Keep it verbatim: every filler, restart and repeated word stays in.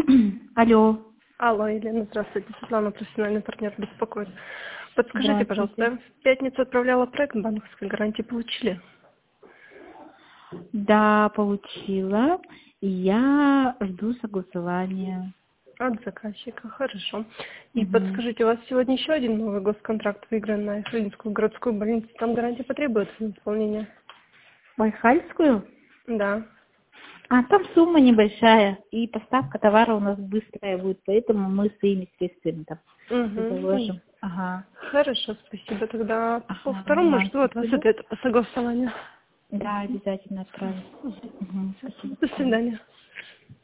Алло. Алло, Елена, здравствуйте. Светлана, профессиональный партнер, беспокоит. Подскажите, Здравствуйте. пожалуйста, в пятницу отправляла проект банковской гарантии, получили? Да, получила. Я жду согласования. От заказчика, хорошо. И Угу. подскажите, у вас сегодня еще один новый госконтракт выигран на Ихлинскую городскую больницу. Там гарантия потребуется на исполнение? Байхальскую? Да. А там сумма небольшая, и поставка товара у нас быстрая будет, поэтому мы своими средствами там Угу. заложим. Ага. Хорошо, спасибо. Тогда по второму Ага. жду от вас Спасибо. ответа по согласованию. Да, обязательно отправлю. Угу. Спасибо. До свидания.